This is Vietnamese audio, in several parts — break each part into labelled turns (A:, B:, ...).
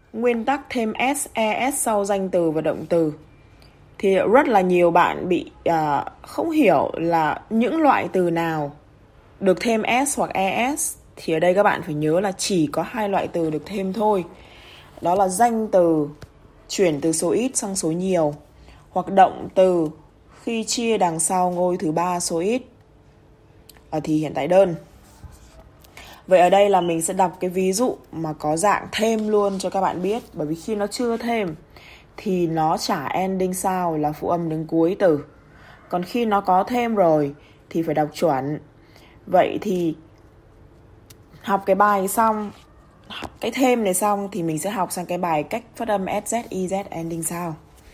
A: Nguyên tắc thêm s, es sau danh từ và động từ. Thì rất là nhiều bạn bị không hiểu là những loại từ nào được thêm s hoặc es. Thì ở đây các bạn phải nhớ là chỉ có 2 loại từ được thêm thôi. Đó là danh từ chuyển từ số ít sang số nhiều, hoặc động từ khi chia đằng sau ngôi thứ 3 số ít ở thì hiện tại đơn. Vậy ở đây là mình sẽ đọc cái ví dụ mà có dạng thêm luôn cho các bạn biết. Bởi vì khi nó chưa thêm thì nó trả ending sound là phụ âm đứng cuối từ. Còn khi nó có thêm rồi thì phải đọc chuẩn. Vậy thì học cái bài xong, học cái thêm này xong thì mình sẽ học sang cái bài cách phát âm SZ, EZ ending sound.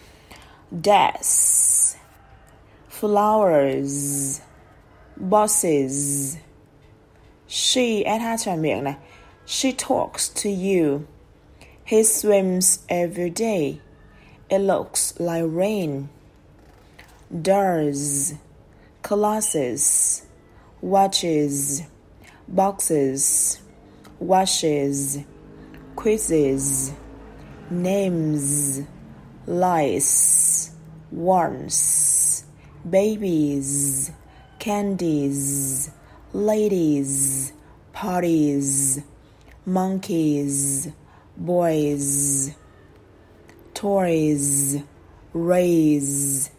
A: Desk, flowers, bosses. She, SH tròn miệng này. She talks to you. He swims every day. It looks like rain. Doors, classes, watches, boxes, washes, quizzes, names, lice, worms, babies, candies, ladies, parties, monkeys, boys, toys, rays,